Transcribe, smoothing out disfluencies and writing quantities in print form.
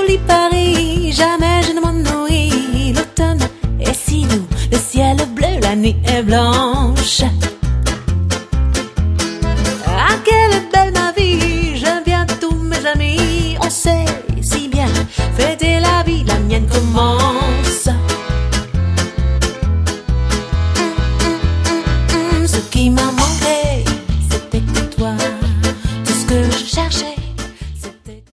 joli Paris, jamais je ne m'ennuie. L'automne est si doux, le ciel est bleu, la nuit est blanche. Ah, quelle est belle ma vie, j'aime bien tous mes amis. On sait si bien fêter la vie, la mienne commence.